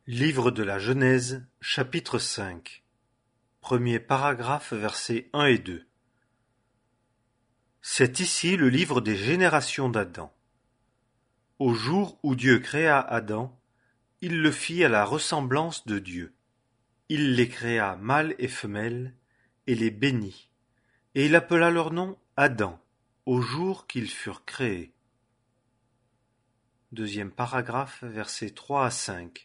Livre de la Genèse, chapitre 5. Premier paragraphe, versets 1 et 2. C'est ici le livre des générations d'Adam. Au jour où Dieu créa Adam, il le fit à la ressemblance de Dieu. Il les créa mâle et femelle, et les bénit. Et il appela leur nom Adam, au jour qu'ils furent créés. Deuxième paragraphe, versets 3 à 5.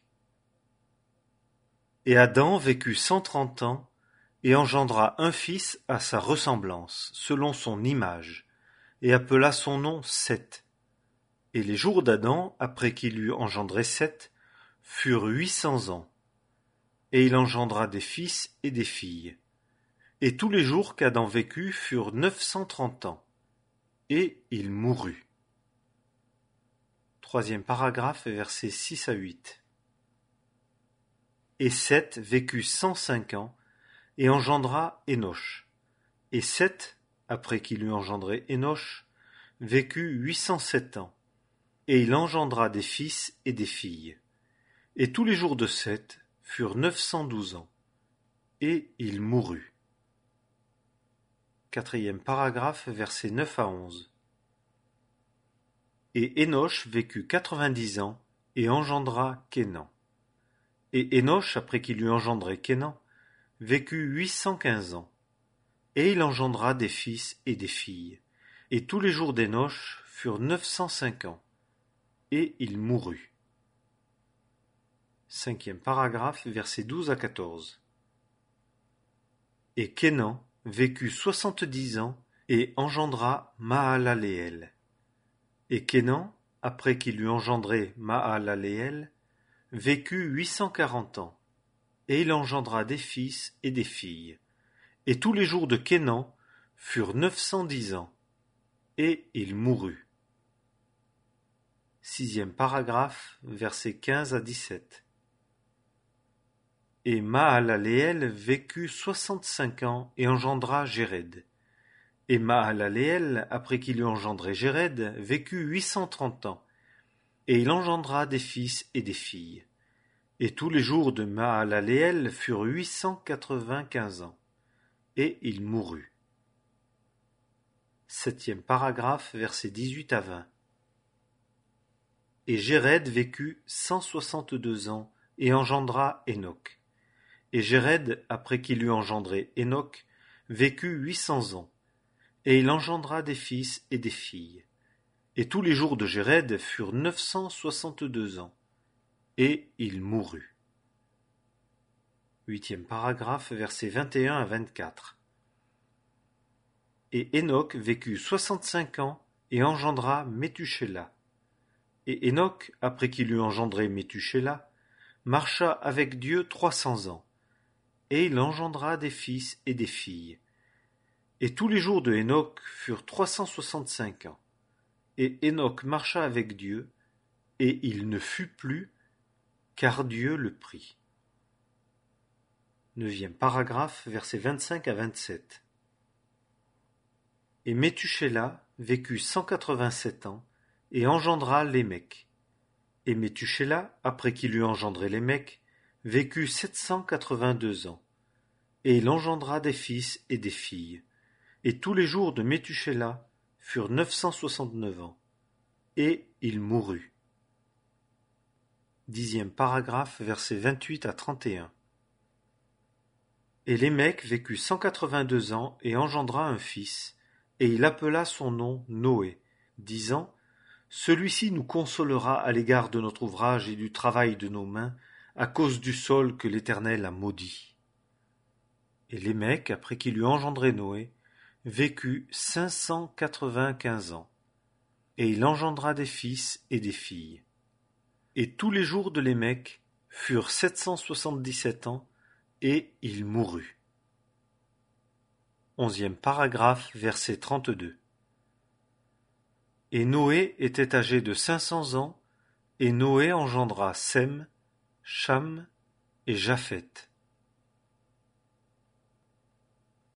Et Adam vécut 130 ans, et engendra un fils à sa ressemblance, selon son image, et appela son nom Seth. Et les jours d'Adam, après qu'il eut engendré Seth, furent 800 ans. Et il engendra des fils et des filles. Et tous les jours qu'Adam vécut furent 930 ans. Et il mourut. Troisième paragraphe, versets 6 à 8. Et Seth vécut 105 ans, et engendra Énoch. Et Seth, après qu'il eut engendré Énoch, vécut 807 ans, et il engendra des fils et des filles. Et tous les jours de Seth furent 912 ans, et il mourut. Quatrième paragraphe, versets 9 à 11. Et Énoch vécut 90 ans, et engendra Kénan. Et Énoch, après qu'il eut engendré Kénan, vécut 815 ans, et il engendra des fils et des filles. Et tous les jours d'Énoch furent 905 ans, et il mourut. Cinquième paragraphe, versets 12 à 14. Et Kénan vécut 70 ans, et engendra Mahalaleel. Et Kénan, après qu'il eut engendré Mahalaleel, vécut 840 ans, et il engendra des fils et des filles. Et tous les jours de Kénan furent 910 ans, et il mourut. Sixième paragraphe, versets 15 à 17. Et Mahalaleel vécut 65 ans et engendra Jéred. Et Mahalaleel, après qu'il eut engendré Jéred, vécut 830 ans, et il engendra des fils et des filles. Et tous les jours de Mahalaleel furent 895 ans, et il mourut. Septième paragraphe, versets 18 à 20. Et Jéred vécut 162 ans, et engendra Hénoch. Et Jéred, après qu'il eut engendré Hénoch, vécut 800 ans, et il engendra des fils et des filles. Et tous les jours de Jéred furent 962 ans, et il mourut. Huitième paragraphe, versets 21 à 24. Et Hénoch vécut 65 ans, et engendra Méthusélah. Et Hénoch, après qu'il eut engendré Méthusélah, marcha avec Dieu 300 ans, et il engendra des fils et des filles. Et tous les jours de Hénoch furent 365 ans. Et Hénoch marcha avec Dieu, et il ne fut plus, car Dieu le prit. Neuvième paragraphe, versets 25 à 27. Et Méthusélah vécut 187 ans, et engendra Lémec. Et Méthusélah, après qu'il eut engendré Lémec, vécut 782 ans, et il engendra des fils et des filles. Et tous les jours de Méthusélah furent 969 ans, et il mourut. Dixième paragraphe, versets 28 à 31. Et Lémec vécut 182 ans et engendra un fils, et il appela son nom Noé, disant: Celui-ci nous consolera à l'égard de notre ouvrage et du travail de nos mains, à cause du sol que l'Éternel a maudit. Et Lémec, après qu'il eut engendré Noé, vécut 595 ans, et il engendra des fils et des filles. Et tous les jours de Lémec furent 777 ans, et il mourut. Onzième paragraphe, verset 32. Et Noé était âgé de 500 ans, et Noé engendra Sem, Cham et Japheth.